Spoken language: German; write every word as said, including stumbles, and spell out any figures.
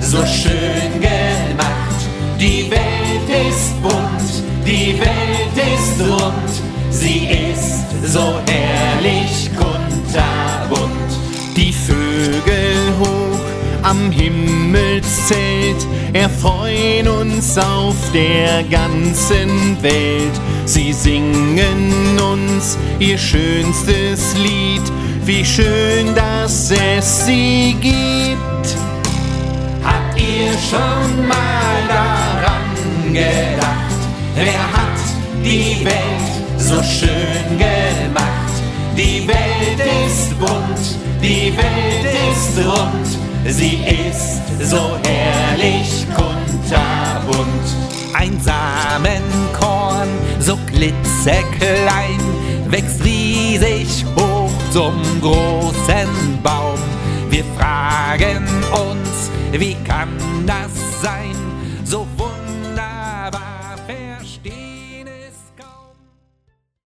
so schön gemacht. Die Welt ist bunt, die Welt ist rund, sie ist so herrlich kunterbunt. Die Vögel hoch am Himmelszelt erfreuen uns auf der ganzen Welt. Sie singen uns ihr schönstes Lied, wie schön, dass es sie gibt. Habt ihr schon mal daran gedacht, wer hat die Welt so schön gemacht? Die Welt ist bunt, die Welt ist rund, sie ist so herrlich kunterbunt. Ein Samenkorn, so klitzeklein, wächst riesig hoch zum großen Baum. Wir fragen uns, wie kann das